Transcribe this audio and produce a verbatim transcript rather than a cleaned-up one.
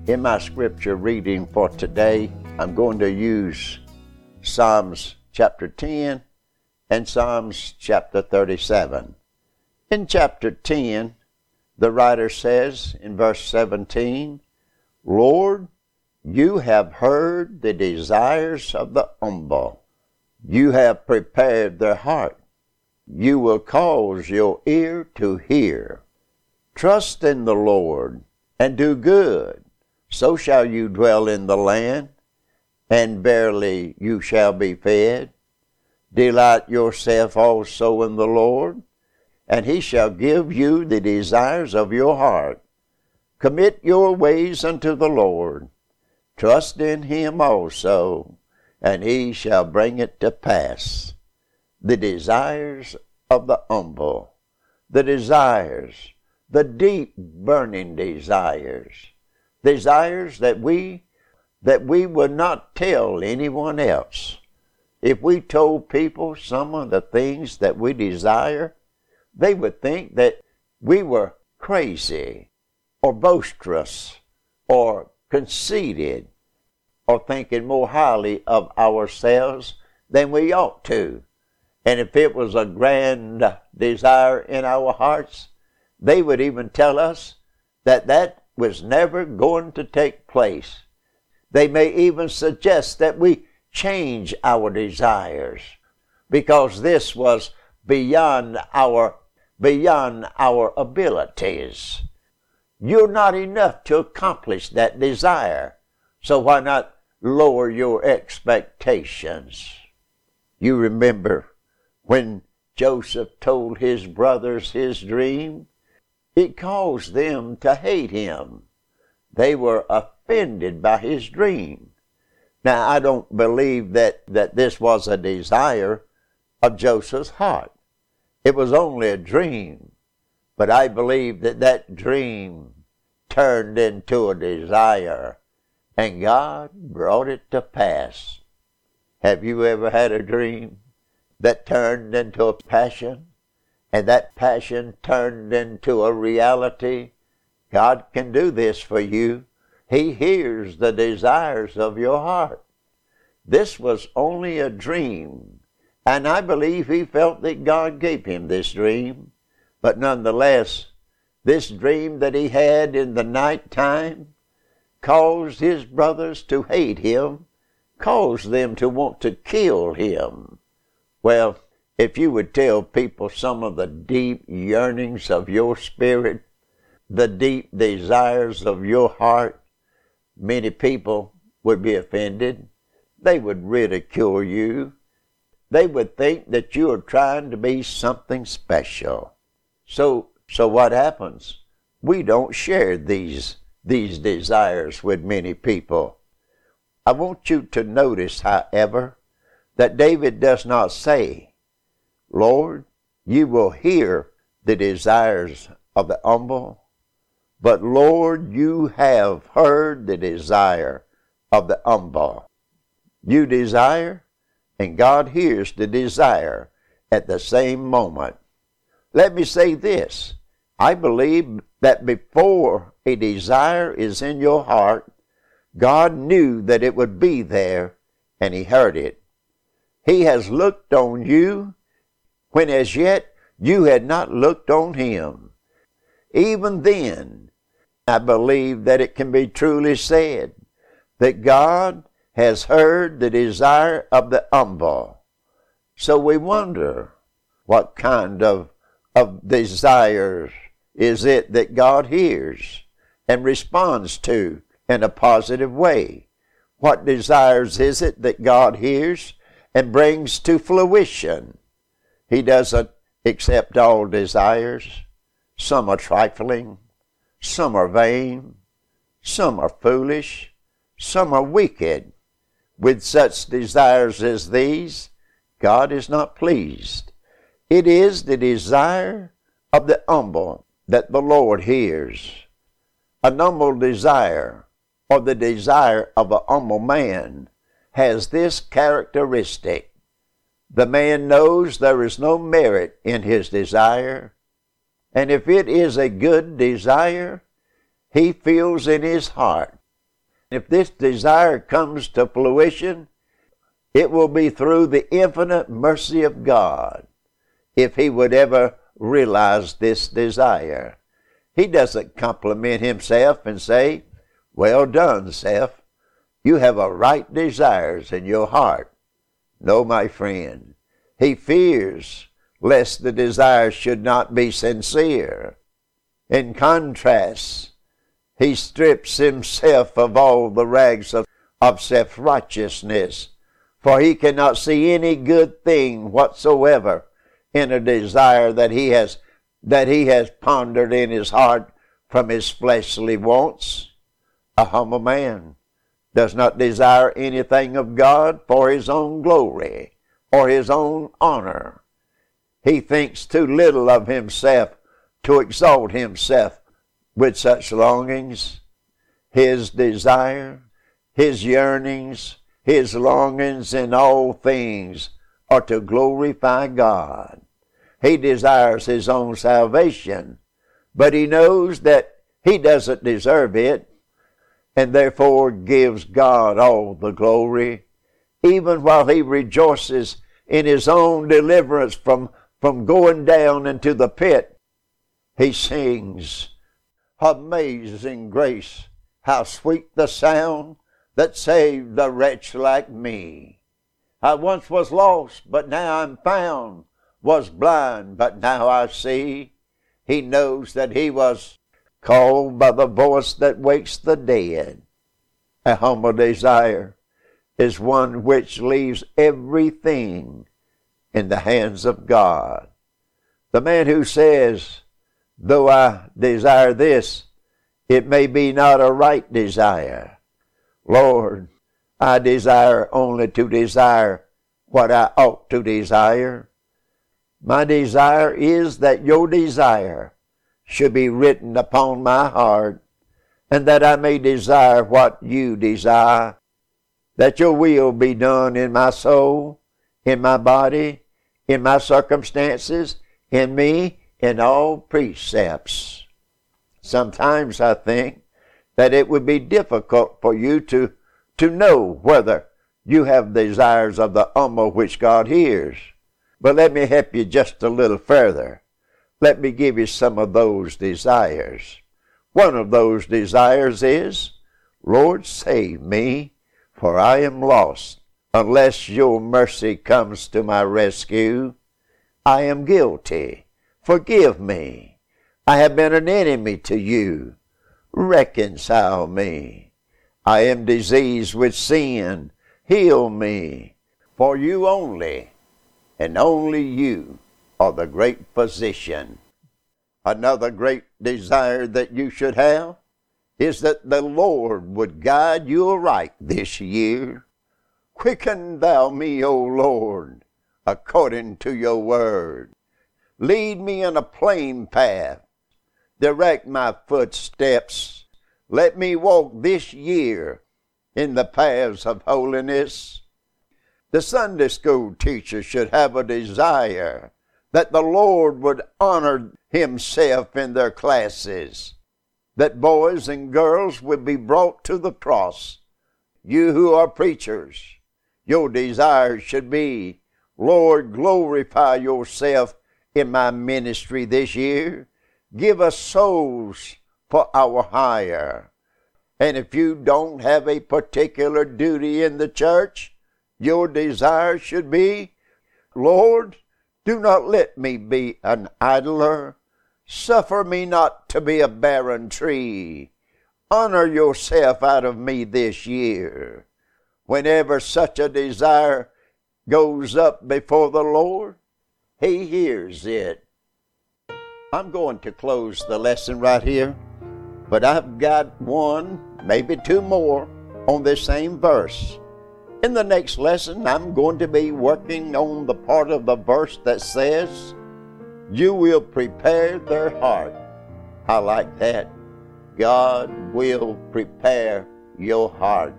In my scripture reading for today, I'm going to use Psalms chapter ten and Psalms chapter thirty-seven. In chapter ten, the writer says in verse seventeen, "Lord, you have heard the desires of the humble. You have prepared their heart. You will cause your ear to hear. Trust in the Lord and do good. So shall you dwell in the land, and verily you shall be fed. Delight yourself also in the Lord, and he shall give you the desires of your heart. Commit your ways unto the Lord. Trust in him also, and he shall bring it to pass." The desires of the humble, the desires, the deep burning desires, desires that we that we would not tell anyone else. If we told people some of the things that we desire, they would think that we were crazy or boisterous or conceited or thinking more highly of ourselves than we ought to. And if it was a grand desire in our hearts, they would even tell us that that was never going to take place. They may even suggest that we change our desires because this was beyond our beyond our abilities. You're not enough to accomplish that desire, so why not lower your expectations? You remember when Joseph told his brothers his dream? It caused them to hate him. They were offended by his dream. Now, I don't believe that, that this was a desire of Joseph's heart. It was only a dream. But I believe that that dream turned into a desire, and God brought it to pass. Have you ever had a dream that turned into a passion, and that passion turned into a reality? God can do this for you. He hears the desires of your heart. This was only a dream, and I believe he felt that God gave him this dream. But nonetheless, this dream that he had in the night time caused his brothers to hate him, caused them to want to kill him. Well, if you would tell people some of the deep yearnings of your spirit, the deep desires of your heart, many people would be offended. They would ridicule you. They would think that you are trying to be something special. So, so what happens? We don't share these, these desires with many people. I want you to notice, however, that David does not say, "Lord, you will hear the desires of the humble," but "Lord, you have heard the desire of the humble." You desire, and God hears the desire at the same moment. Let me say this. I believe that before a desire is in your heart, God knew that it would be there, and he heard it. He has looked on you when as yet you had not looked on him. Even then, I believe that it can be truly said that God has heard the desire of the humble. So we wonder, what kind of, of desires is it that God hears and responds to in a positive way? What desires is it that God hears and brings to fruition? He doesn't accept all desires. Some are trifling, some are vain, some are foolish, some are wicked. With such desires as these, God is not pleased. It is the desire of the humble that the Lord hears. A humble desire, or the desire of a humble man, has this characteristic. The man knows there is no merit in his desire, and if it is a good desire, he feels in his heart If this desire comes to fruition, it will be through the infinite mercy of God, if he would ever realize this desire. He doesn't compliment himself and say, "Well done, Seth. You have a right desires in your heart." No, my friend. He fears lest the desire should not be sincere. In contrast, he strips himself of all the rags of, of self-righteousness, for he cannot see any good thing whatsoever in a desire that he has that he has pondered in his heart from his fleshly wants. A humble man does not desire anything of God for his own glory or his own honor. He thinks too little of himself to exalt himself with such longings. His desire, his yearnings, his longings in all things are to glorify God. He desires his own salvation, but he knows that he doesn't deserve it, and therefore gives God all the glory, even while he rejoices in his own deliverance from, from going down into the pit. He sings, "Amazing grace, how sweet the sound that saved a wretch like me. I once was lost, but now I'm found, was blind, but now I see." He knows that he was called by the voice that wakes the dead. A humble desire is one which leaves everything in the hands of God. The man who says, "Though I desire this, it may be not a right desire. Lord, I desire only to desire what I ought to desire. My desire is that your desire should be written upon my heart, and that I may desire what you desire, that your will be done in my soul, in my body, in my circumstances, in me, in all precepts." Sometimes I think that it would be difficult for you to, to know whether you have desires of the humble which God hears. But let me help you just a little further. Let me give you some of those desires. One of those desires is, "Lord, save me, for I am lost. Unless your mercy comes to my rescue, I am guilty. Forgive me. I have been an enemy to you. Reconcile me. I am diseased with sin. Heal me. For you only, and only you, are the great physician." Another great desire that you should have is that the Lord would guide you aright this year. "Quicken thou me, O Lord, according to your word. Lead me in a plain path. Direct my footsteps. Let me walk this year in the paths of holiness." The Sunday school teacher should have a desire that the Lord would honor himself in their classes, that boys and girls would be brought to the cross. You who are preachers, your desire should be, "Lord, glorify yourself in my ministry this year. Give us souls for our hire." And if you don't have a particular duty in the church, your desire should be, "Lord, do not let me be an idler. Suffer me not to be a barren tree. Honor yourself out of me this year." Whenever such a desire goes up before the Lord, he hears it. I'm going to close the lesson right here, but I've got one, maybe two more on this same verse. In the next lesson, I'm going to be working on the part of the verse that says, "You will prepare their heart." I like that. God will prepare your heart.